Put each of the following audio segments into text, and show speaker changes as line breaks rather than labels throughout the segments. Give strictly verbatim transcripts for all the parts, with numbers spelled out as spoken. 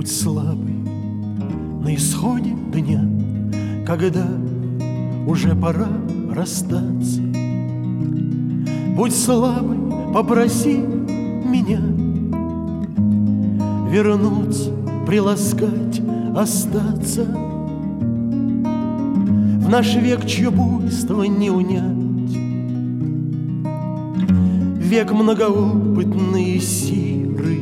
Будь слабый на исходе дня, когда уже пора расстаться. Будь слабый, попроси меня вернуться, приласкать, остаться. В наш век, чье буйство не унять, век многоопытные сиры.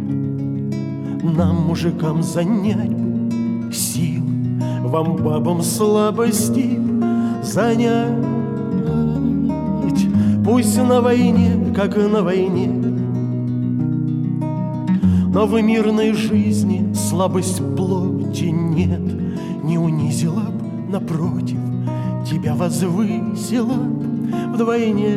Нам, мужикам, занять бы силы, вам, бабам, слабости занять. Пусть на войне, как на войне, но в мирной жизни слабость плоти нет. Не унизила б, напротив, тебя возвысила вдвойне.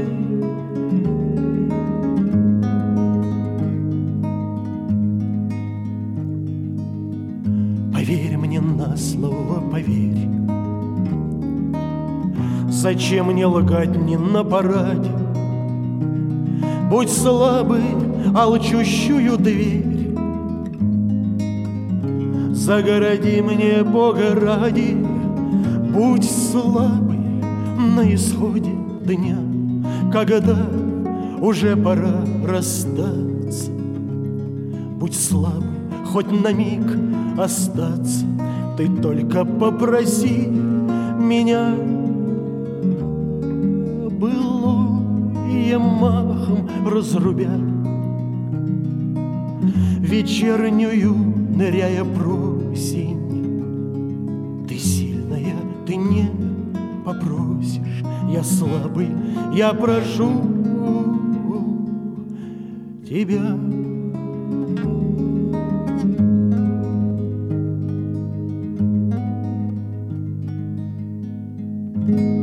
Поверь мне на слово, поверь. Зачем мне лгать не на параде? Будь слабый, алчущую дверь загороди мне, Бога ради. Будь слабый на исходе дня, когда уже пора расстаться. Будь слабый, хоть на миг остаться. Ты только попроси меня. Былое махом разрубя, вечернюю ныряя просень. Ты сильная, ты не попросишь. Я слабый, я прошу тебя. Thank you.